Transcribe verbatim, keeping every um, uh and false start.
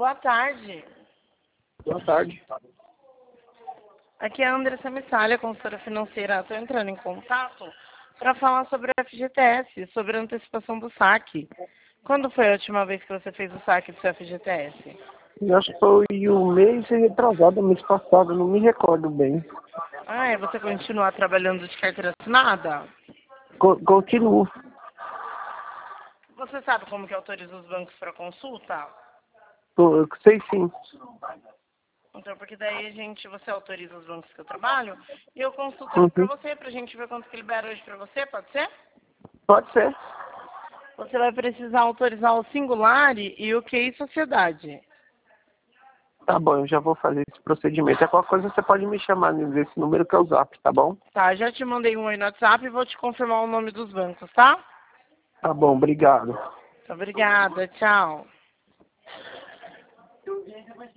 Boa tarde. Boa tarde. Aqui é a Andressa Missalha, consultora financeira. Estou entrando em contato para falar sobre o F G T S, sobre a antecipação do saque. Quando foi a última vez que você fez o saque do seu F G T S? Eu acho que foi um mês retrasado, mês passado, não me recordo bem. Ah, é? Você continua trabalhando de carteira assinada? Co- Continuo. Você sabe como que autoriza os bancos para consulta? Tô- eu sei sim. Então, porque daí a gente, você autoriza os bancos que eu trabalho e eu consulto eles para Uhum. você, para a gente ver quanto que libera hoje para você, pode ser? Pode ser. Você vai precisar autorizar o Singular e o Q I Sociedade. Tá bom, eu já vou fazer esse procedimento. É qualquer coisa você pode me chamar nesse número que é o Zap, tá bom? Tá, já te mandei um aí no WhatsApp e vou te confirmar o nome dos bancos, tá? Tá bom, obrigado. Obrigada, tchau.